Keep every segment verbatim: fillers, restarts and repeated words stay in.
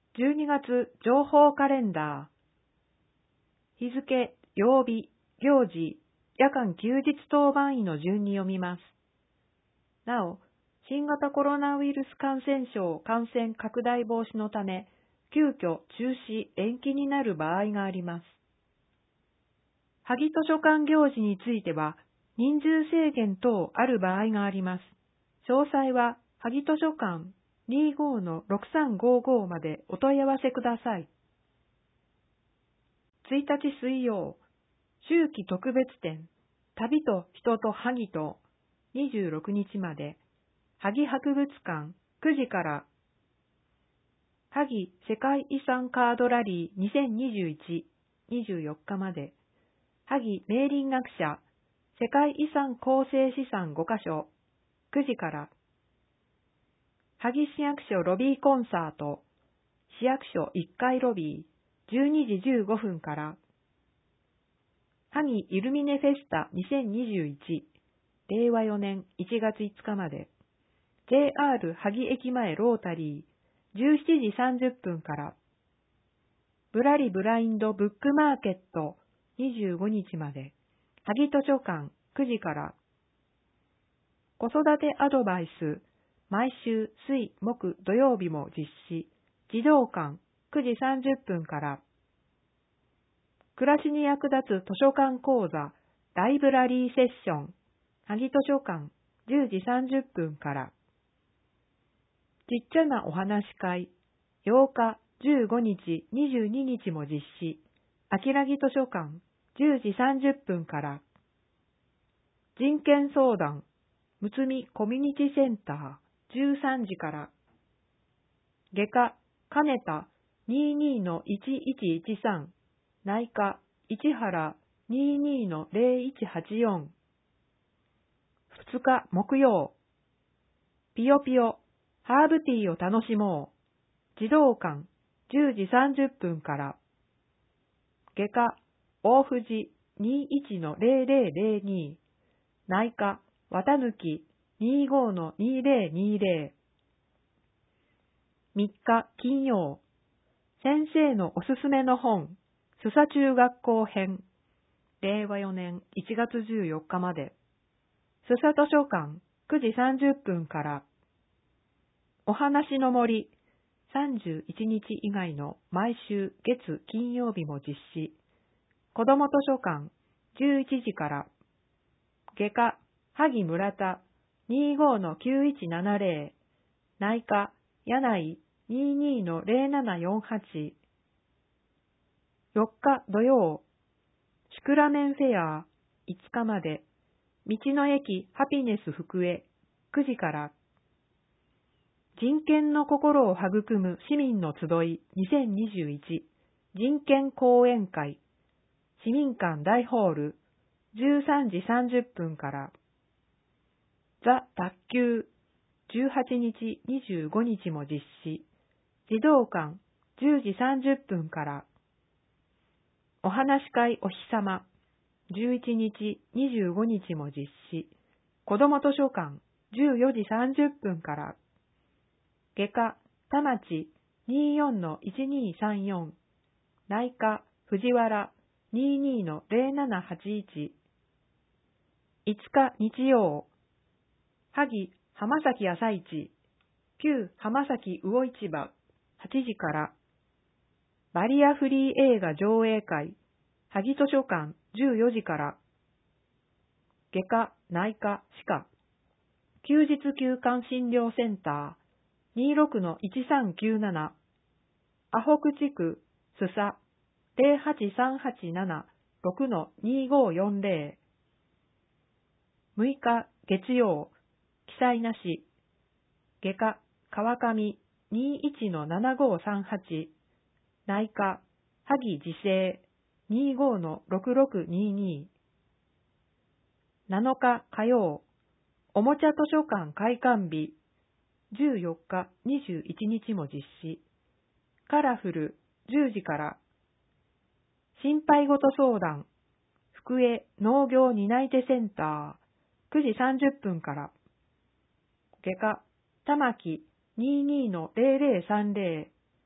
じゅうにがつ情報カレンダー。日付、曜日、行事、夜間休日当番医の順に読みます。なお、新型コロナウイルス感染症感染拡大防止のため、急遽中止、延期になる場合があります。萩図書館行事については、人数制限等ある場合があります。詳細は、萩図書館 にじゅうごのろくさんごご までお問い合わせください。ついたち水曜、秋季特別展、旅と人と萩とにじゅうろくにちまで、萩博物館くじから、萩世界遺産カードラリーにせんにじゅういち、にじゅうよっかまで、萩明林学者世界遺産構成資産ごかしょくじから、萩市役所ロビーコンサート市役所いっかいロビーじゅうにじじゅうごふんから、萩イルミネフェスタにせんにじゅういちれいわよねんいちがついつかまで、ジェイアール 萩駅前ロータリーじゅうしちじさんじゅっぷんから、ぶらりブラインドブックマーケットにじゅうごにちまで、萩図書館くじから、子育てアドバイス毎週水木土曜日も実施、児童館くじさんじゅっぷんから、暮らしに役立つ図書館講座ライブラリーセッション萩図書館じゅうじさんじゅっぷんから、ちっちゃなお話会ようか、じゅうごにち、にじゅうににちも実施、あきらぎ図書館じゅうじさんじゅっぷんから、人権相談むつみコミュニティセンターじゅうさんじから、外科金田 にじゅうにのいちいちいちさん 内科市原 にじゅうにのぜろいちはちよん、ふつか木曜、ピヨピヨハーブティーを楽しもう児童館じゅうじさんじゅっぷんから、外科大藤 にじゅういちのぜろぜろぜろに、内科綿貫 にじゅうごのにぜろにぜろ、みっか金曜、先生のおすすめの本須佐中学校編れいわよねんいちがつじゅうよっかまで、須佐図書館くじさんじゅっぷんから、お話の森さんじゅういちにち以外の毎週月金曜日も実施、子ども図書館じゅういちじから、外科萩村田 にじゅうごのきゅういちななぜろ、内科柳井 にじゅうにのぜろななよんはち、よっか土曜、シクラメンフェアいつかまで、道の駅ハピネス福江くじから、人権の心を育む市民の集いにせんにじゅういち人権講演会市民館大ホールじゅうさんじさんじゅっぷんから、ザ・卓球じゅうはちにちにじゅうごにちも実施、児童館じゅうじさんじゅっぷんから、お話し会お日様じゅういちにちにじゅうごにちも実施、子ども図書館じゅうよじさんじゅっぷんから、外科田町 にじゅうよんのいちにさんよん、内科藤原 にじゅうにのぜろななはちいち、いつか日曜、萩浜崎朝市旧浜崎魚市場はちじから、バリアフリー映画上映会萩図書館じゅうよじから、外科内科歯科休日休館診療センターにじゅうろくのいちさんきゅうなな、阿北地区須佐ぜろはちさんはちななろくのにごよんぜろ、むいか月曜、記載なし、外科川上 にじゅういちのななごさんはち、内科萩自生 にじゅうごのろくろくにに、なのか火曜、おもちゃ図書館開館日じゅうよっかにじゅういちにちも実施、カラフルじゅうじから、心配事相談福江農業担い手センターくじさんじゅっぷんから、外科玉木 にじゅうにのぜろぜろさんぜろ、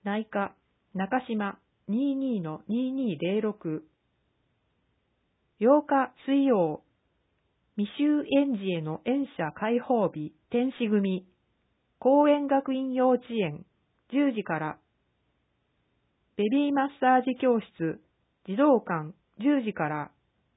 内科、中島 にじゅうにのにじゅうにゼロろく。ようか水曜、未就園児への園舎開放日天使組、公園学院幼稚園じゅうじから、ベビーマッサージ教室、児童館じゅうじから、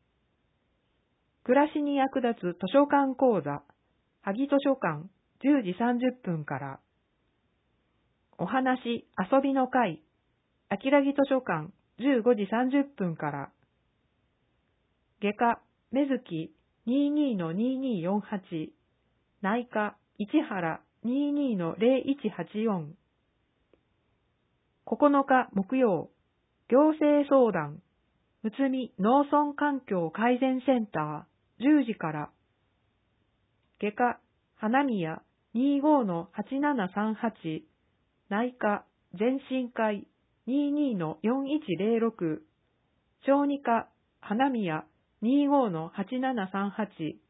暮らしに役立つ図書館講座、萩図書館じゅうじさんじゅっぷんから、お話遊びの会、あきらぎ図書館じゅうごじさんじゅっぷんから、外科めずき にじゅうにのにじゅうによんはち、内科市原 にじゅうにのゼロいちはちよん、ここのか木曜、行政相談、むつみ農村環境改善センターじゅうじから、外科花宮 にじゅうごのはちななさんはち、内科全身会 にじゅうにのよんいちゼロろく、小児科花宮 にじゅうごのはちななさんはち、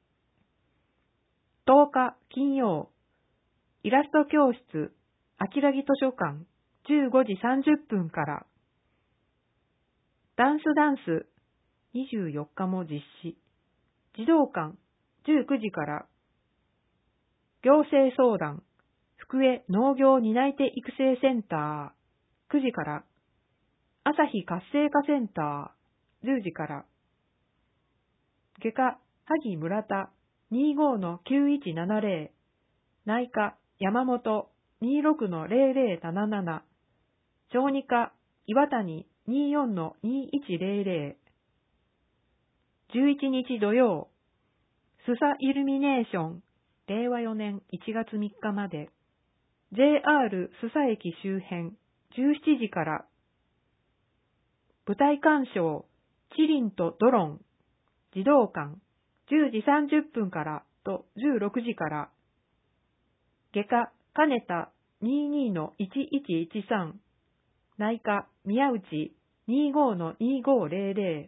とおか金曜、イラスト教室、あきらぎ図書館じゅうごじさんじゅっぷんから、ダンスダンスにじゅうよっかも実施、児童館じゅうくじから、行政相談、福江農業担い手育成センターくじから、朝日活性化センターじゅうじから、外科萩村田 にじゅうごのきゅういちななゼロ、内科山本 にじゅうろくのゼロゼロなななな、小児科岩谷 にじゅうよんのにいちゼロゼロ、じゅういちにち土曜、スサイルミネーション、れいわよねんいちがつみっかまで、ジェイアール スサ駅周辺じゅうしちじから、舞台鑑賞、チリンとドロン、児童館じゅうじさんじゅっぷんからとじゅうろくじから、外科金田 にじゅうにのいちいちいちさん、内科宮内 にじゅうごのにじゅうごゼロゼロ、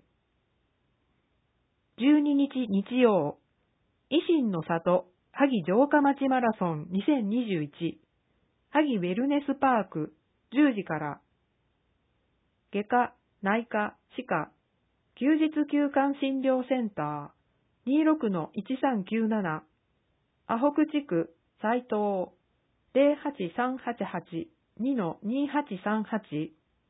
じゅうににち日曜、維新の里萩城下町マラソンにせんにじゅういち、萩ウェルネスパークじゅうじから、外科、内科、歯科、休日休館診療センター にじゅうろくのいちさんきゅうなな、阿北地区斉藤 ゼロはちさんはちはち にのにはちさんはち、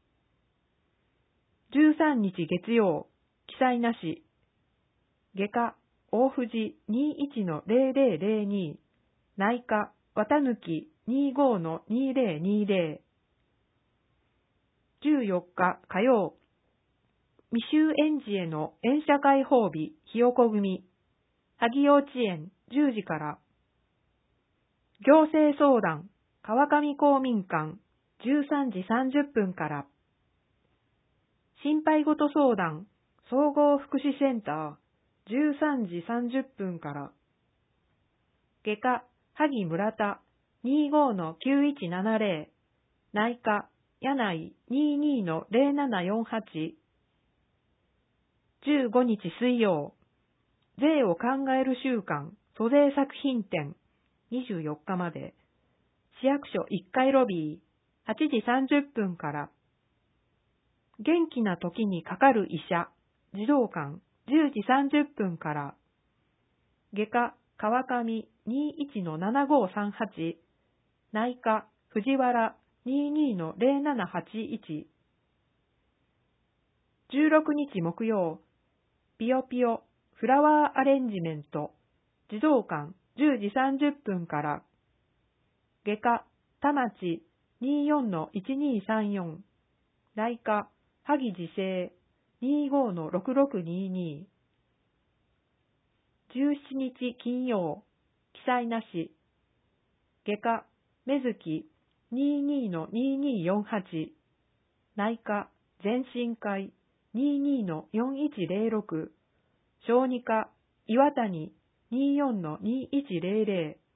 じゅうさんにち月曜、記載なし、外科、大藤 にじゅういちのゼロゼロゼロに、内科、綿貫 にじゅうごのにゼロにゼロ、じゅうよっか火曜、未就園児への園舎開放日ひよこ組、萩幼稚園じゅうじから、行政相談、川上公民館じゅうさんじさんじゅっぷんから、心配ごと相談、総合福祉センターじゅうさんじさんじゅっぷんから、外科、萩村田 にじゅうごのきゅういちななゼロ、内科、柳井 にじゅうにのゼロななよんはち、じゅうごにち水曜、税を考える週間租税作品展にじゅうよっかまで、市役所いっかいロビーはちじさんじゅっぷんから、元気な時にかかる医者児童館じゅうじさんじゅっぷんから、外科川上 にじゅういちのななごさんはち、内科藤原 にじゅうにのゼロななはちいち、じゅうろくにち木曜、ピヨピヨフラワーアレンジメント児童館じゅうじさんじゅっぷんから、外科田町 にじゅうよんのいちにさんよん、内科萩自生 にじゅうごのろくろくにに、じゅうしちにち金曜、記載なし、外科目月 にじゅうにのにじゅうによんはち、内科全身会 にじゅうにのよんいちゼロろく、小児科岩谷 にじゅうよんのにいちゼロゼロ、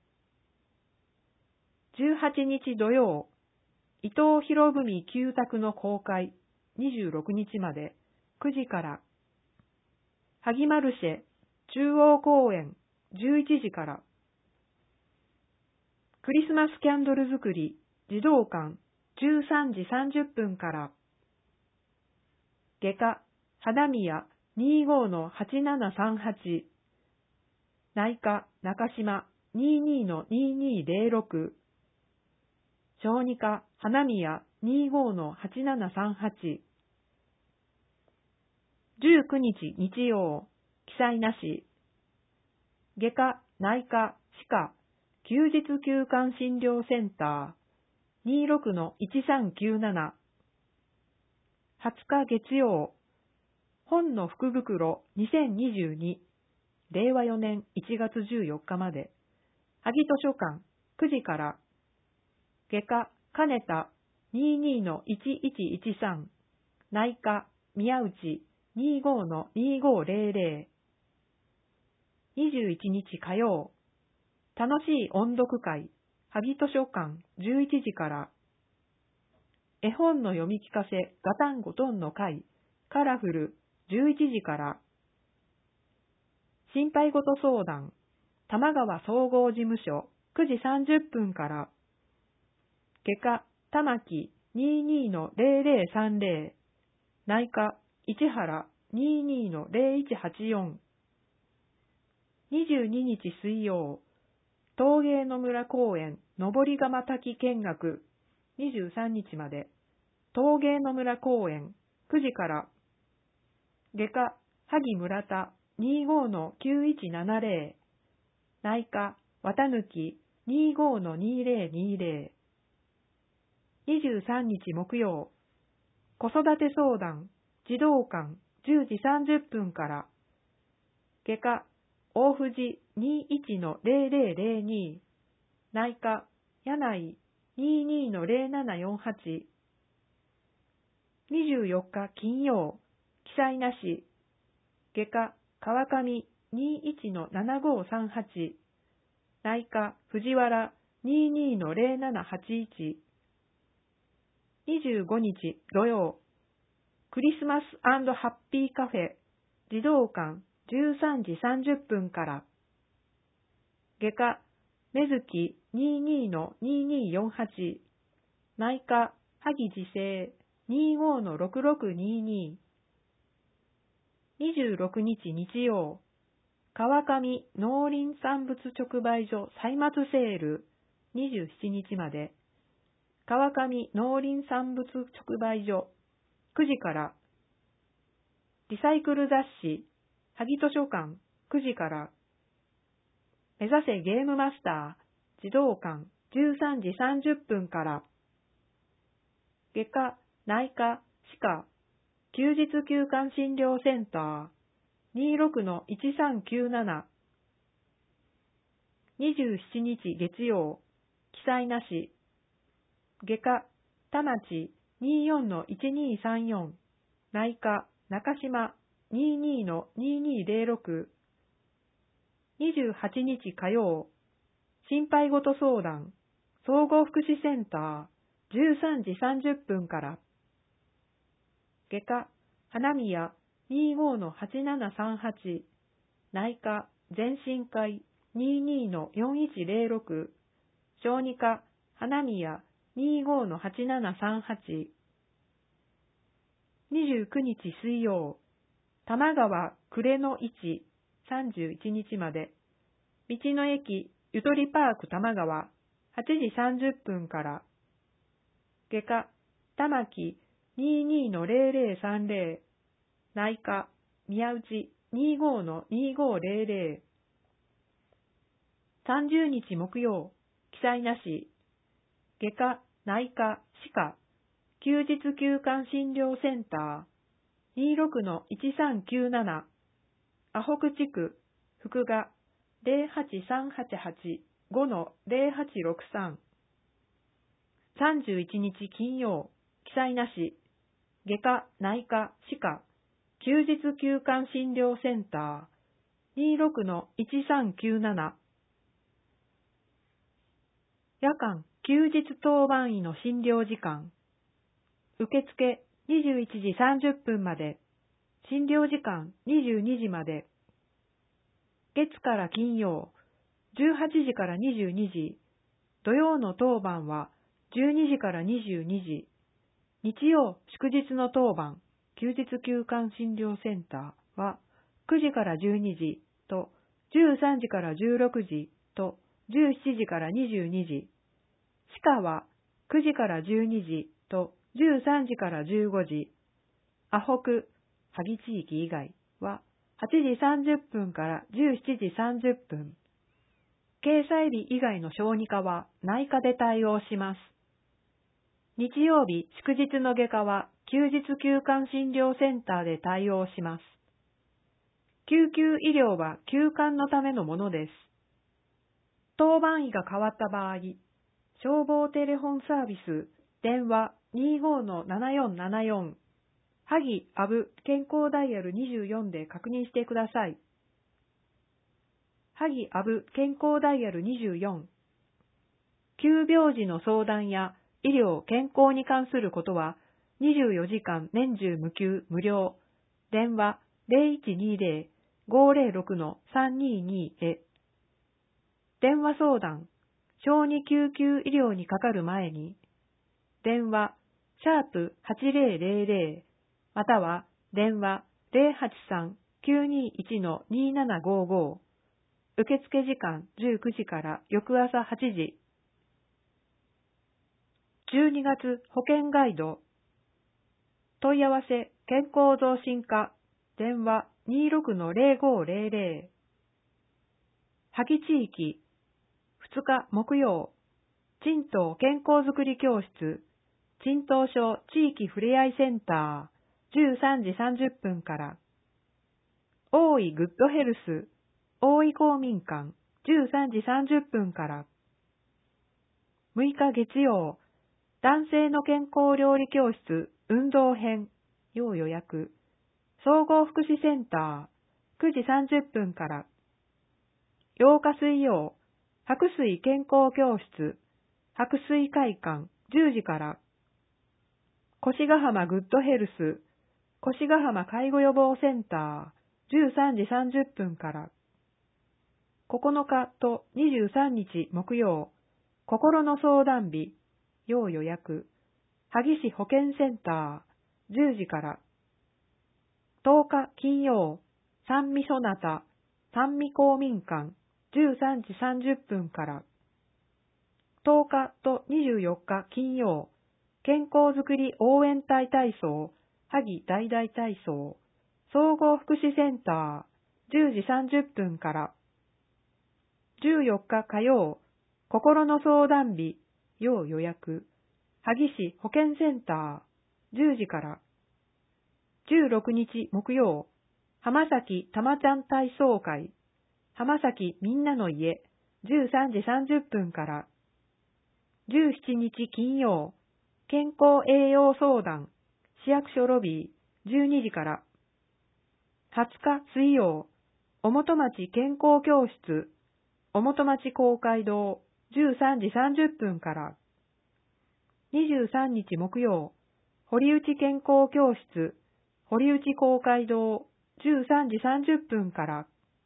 じゅうはちにち土曜、伊藤博文旧宅の公開にじゅうろくにちまでくじから、萩マルシェ中央公園じゅういちじから、クリスマスキャンドル作り児童館じゅうさんじさんじゅっぷんから。外科、花宮 にじゅうごのはちななさんはち。内科、中島 にじゅうにのにじゅうにぜろろく。小児科、花宮 にじゅうごのはちななさんはち。じゅうくにち日曜、記載なし。外科、内科、歯科、休日休館診療センター にじゅうろくのいちさんきゅうなな。はつか月曜、本の福袋にせんにじゅうに、れいわよねんいちがつじゅうよっかまで、萩図書館くじから。外科、金田 にじゅうにのいちいちいちさん、内科、宮内 にじゅうごのにじゅうごぜろぜろ。にじゅういちにち火曜、楽しい音読会、萩図書館じゅういちじから。絵本の読み聞かせガタンゴトンの会、カラフルじゅういちじから。心配事相談、玉川総合事務所くじさんじゅっぷんから。外科、玉木 にじゅうにのぜろぜろさんぜろ。内科、市原 にじゅうにのぜろいちはちよん。にじゅうににち水曜、陶芸の村公園登り窯滝見学にじゅうさんにちまで。陶芸の村公園くじから。外科、萩村田 にじゅうごのきゅういちななぜろ。内科、綿貫 にじゅうごのにぜろにぜろ。にじゅうさんにち木曜、子育て相談児童館じゅうじさんじゅっぷんから。外科、大藤 にじゅういちのぜろぜろぜろに。内科、柳 にじゅうにのぜろななよんはち。にじゅうよっか金曜、記載なし。外科、川上 にじゅういちのななごさんはち。内科、藤原 にじゅうにのぜろななはちいち。にじゅうごにち土曜、クリスマス&ハッピーカフェ児童館じゅうさんじさんじゅっぷんから。外科、目月 にじゅうにのにじゅうによんはち。内科、萩自生 にじゅうごのろくろくにに。にじゅうろくにち日曜、川上農林産物直売所歳末セールにじゅうしちにちまで。川上農林産物直売所くじから。リサイクル雑誌萩図書館くじから。目指せゲームマスター児童館じゅうさんじさんじゅっぷんから。外科、内科、歯科、休日休館診療センター にじゅうろくのいちさんきゅうなな。にじゅうしちにち月曜、記載なし。外科、田町 にじゅうよんのいちにさんよん。内科、中島 にじゅうにのにじゅうにぜろろく。にじゅうはちにち火曜、心配事相談、総合福祉センターじゅうさんじさんじゅっぷんから。外科、花宮 にじゅうごのはちななさんはち。内科、全身会 にじゅうにのよんいちぜろろく。小児科、花宮 にじゅうごのはちななさんはち。にじゅうくにち水曜、玉川暮れの市さんじゅういちにちまで。道の駅ゆとりパーク玉川はちじさんじゅっぷんから。外科、玉木 にじゅうにのぜろぜろさんぜろ。内科、宮内 にじゅうごのにじゅうごぜろぜろ。さんじゅうにち木曜、記載なし。外科、内科、歯科、休日休館診療センター にじゅうろくのいちさんきゅうなな。阿北地区、福賀 ぜろはちさんはちはち ごのぜろはちろくさん。さんじゅういちにち金曜、記載なし。外科、内科、歯科、休日休館診療センター にじゅうろくのいちさんきゅうなな。夜間、休日当番医の診療時間。受付にじゅういちじさんじゅっぷんまで。診療時間にじゅうにじまで。月から金曜、じゅうはちじからにじゅうにじ。土曜の当番はじゅうにじからにじゅうにじ、日曜祝日の当番、休日休館診療センターはくじからじゅうにじとじゅうさんじからじゅうろくじとじゅうしちじからにじゅうにじ、歯科はくじからじゅうにじとじゅうさんじからじゅうごじ、アホク、萩地域以外ははちじさんじゅっぷんからじゅうしちじさんじゅっぷん、掲載日以外の小児科は内科で対応します。日曜日、祝日の外科は休日休館診療センターで対応します。救急医療は休館のためのものです。当番医が変わった場合、消防テレフォンサービス、電話 にじゅうごのななよんななよん、萩アブ健康ダイヤルにじゅうよんで確認してください。萩アブ健康ダイヤルにじゅうよん。急病時の相談や医療・健康に関することはにじゅうよじかん年中無休無料。電話 ゼロいちにゼロ ごゼロろくのさんにに へ。電話相談、小児救急医療にかかる前に、電話、シャープはちゼロゼロゼロ、または電話 ゼロはちさん きゅうにいちのにななごご。受付時間じゅうくじから翌朝はちじ。じゅうにがつ保険ガイド。問い合わせ健康増進課、電話 にじゅうろくのゼロごゼロゼロ。萩地域、ふつか木曜、陳東健康づくり教室、陳東省地域ふれあいセンター、じゅうさんじさんじゅっぷんから。大井グッドヘルス、大井公民館、じゅうさんじさんじゅっぷんから。むいか月曜、男性の健康料理教室、運動編、要予約、総合福祉センター、くじさんじゅっぷんから。ようか水曜、白水健康教室、白水会館、じゅうじから。越ヶ浜グッドヘルス、越ヶ浜介護予防センター、じゅうさんじさんじゅっぷんから。ここのかとにじゅうさんにち木曜、心の相談日、要予約、萩市保健センター、じゅうじから。とおか金曜、三味そなた、三味公民館、じゅうさんじさんじゅっぷんから。とおかとにじゅうよっか金曜、健康づくり応援隊体操、萩大々体操、総合福祉センター、じゅうじさんじゅっぷんから。じゅうよっか火曜、心の相談日、要予約、萩市保健センター、じゅうじから。じゅうろくにち木曜、浜崎たまちゃん体操会、浜崎みんなの家、じゅうさんじさんじゅっぷんから。じゅうしちにち金曜、健康栄養相談、市役所ロビー、じゅうにじから。はつか水曜、おもと町健康教室、おもと町公会堂、じゅうさんじさんじゅっぷんから。にじゅうさんにち木曜、堀内健康教室、堀内公会堂、じゅうさんじさんじゅっぷんから。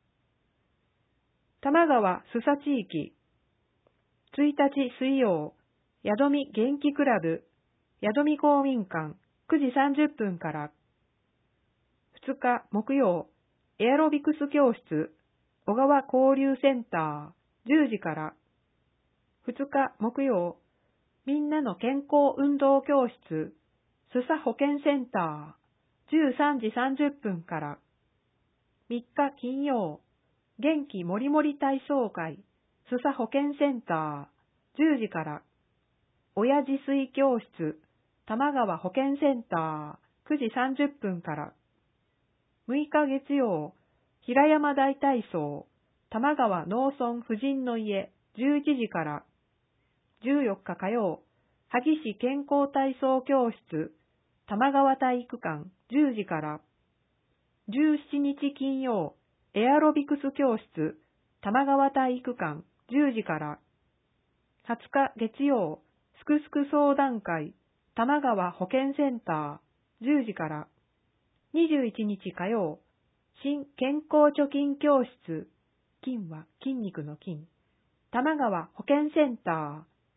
多摩川須佐地域、ついたち水曜、宿見元気クラブ、宿見公民館、くじさんじゅっぷんから。ふつか木曜、エアロビクス教室、小川交流センター、じゅうじから。ふつか木曜、みんなの健康運動教室、須佐保健センター、じゅうさんじさんじゅっぷんから。みっか金曜、元気もりもり体操会、須佐保健センター、じゅうじから。親自炊教室、玉川保健センター、くじさんじゅっぷんから。むいか月曜、平山大体操、玉川農村婦人の家、じゅういちじから。じゅうよっか火曜、萩市健康体操教室、玉川体育館、じゅうじから。じゅうしちにち金曜、エアロビクス教室、玉川体育館、じゅうじから。はつか月曜、すくすく相談会、玉川保健センター、じゅうじから。にじゅういちにち火曜、新健康貯金教室、金は筋肉の金、玉川保健センター、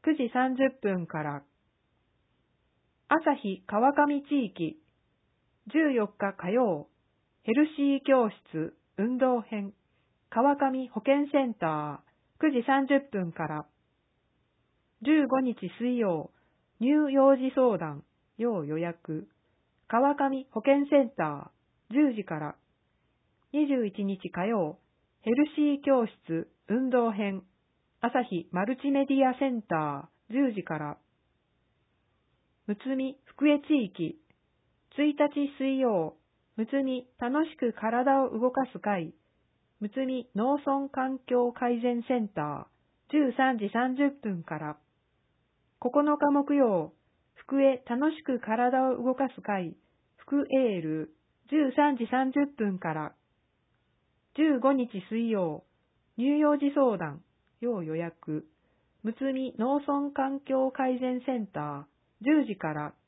くじさんじゅっぷんから。朝日川上地域、じゅうよっか火曜、ヘルシー教室運動編、川上保健センター、くじさんじゅっぷんから。じゅうごにち水曜、乳幼児相談、要予約、川上保健センター、じゅうじから。にじゅういちにち火曜、ヘルシー教室運動編、朝日マルチメディアセンター、じゅうじから。むつみ福江地域、ついたち水曜、むつみ楽しく体を動かす会、むつみ農村環境改善センター、じゅうさんじさんじゅっぷんから。ここのか木曜、福江楽しく体を動かす会、福エール、じゅうさんじさんじゅっぷんから。じゅうごにち水曜、乳幼児相談、要予約、むつみ農村環境改善センター、じゅうじから。